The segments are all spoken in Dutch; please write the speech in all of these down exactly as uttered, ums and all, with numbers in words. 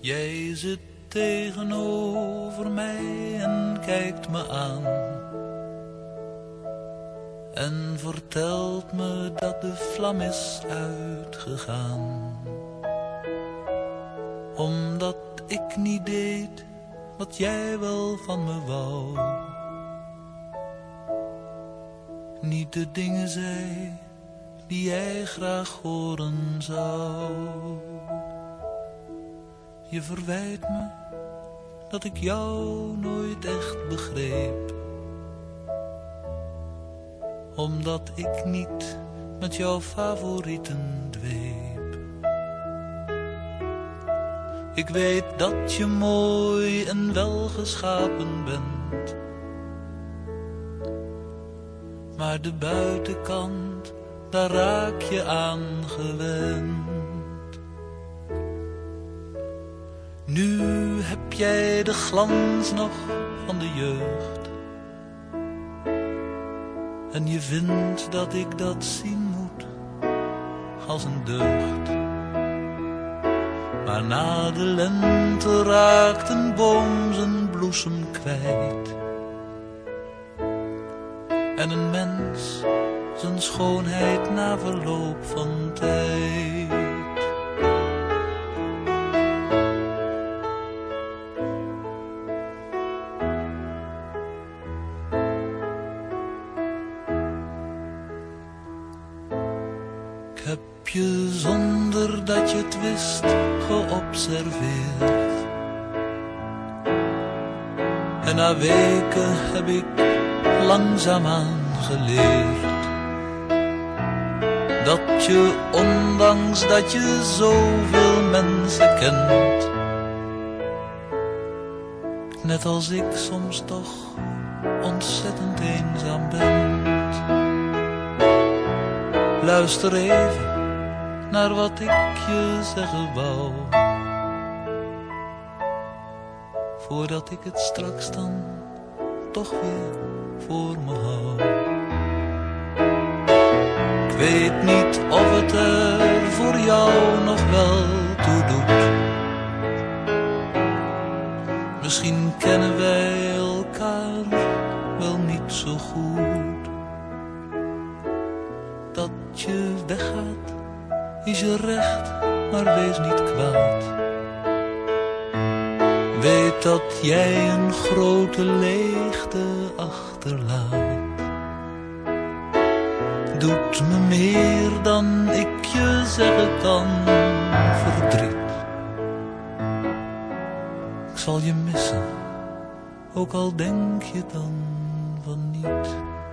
Jij zit tegenover mij en kijkt me aan en vertelt me dat de vlam is uitgegaan, omdat ik niet deed wat jij wel van me wou, niet de dingen zei die jij graag horen zou. Je verwijt me dat ik jou nooit echt begreep, omdat ik niet met jouw favorieten dweep. Ik weet dat je mooi en welgeschapen bent, maar de buitenkant, daar raak je aan gewend. Nu heb jij de glans nog van de jeugd en je vindt dat ik dat zien moet als een deugd. Maar na de lente raakt een boom zijn bloesem kwijt en een mens zijn schoonheid na verloop van tijd. Ik heb je zonder dat je het wist geobserveerd en na weken heb ik langzaamaan geleerd dat je, ondanks dat je zoveel mensen kent, net als ik soms toch ontzettend eenzaam bent. Luister even naar wat ik je zeggen wou, voordat ik het straks dan toch weer voor me hou. Ik weet niet of het er voor jou nog wel toe doet. Misschien kennen wij elkaar wel niet zo goed. Dat je weggaat is je recht, maar wees niet kwaad. Weet dat jij een grote leegte achterlaat. Doet me meer dan ik je zeggen kan verdriet. Ik zal je missen, ook al denk je dan van niet.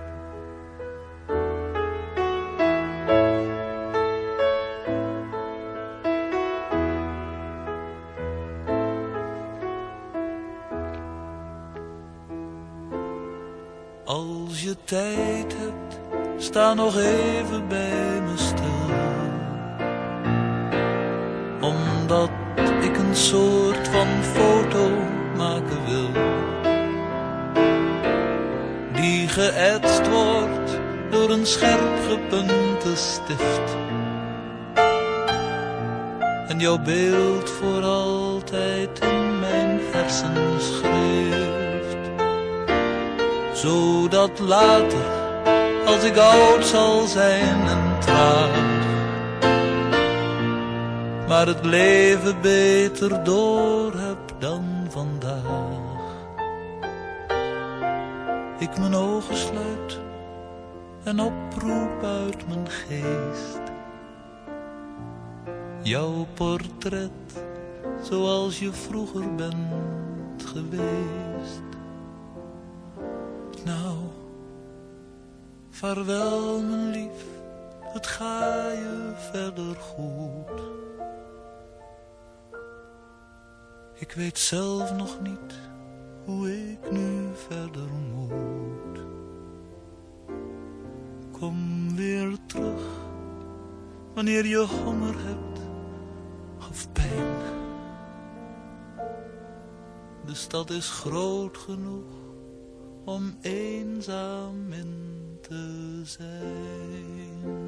Als je tijd hebt, sta nog even bij me stil, omdat ik een soort van foto maken wil, die geëtst wordt door een scherp gepunte stift en jouw beeld voor altijd in mijn hersens schreef, zodat later, als ik oud zal zijn en traag, maar het leven beter door heb dan vandaag, ik mijn ogen sluit en oproep uit mijn geest jouw portret zoals je vroeger bent geweest. Nou, vaarwel mijn lief, het ga je verder goed. Ik weet zelf nog niet hoe ik nu verder moet. Kom weer terug, wanneer je honger hebt of pijn. De stad is groot genoeg om eenzaam in te zijn.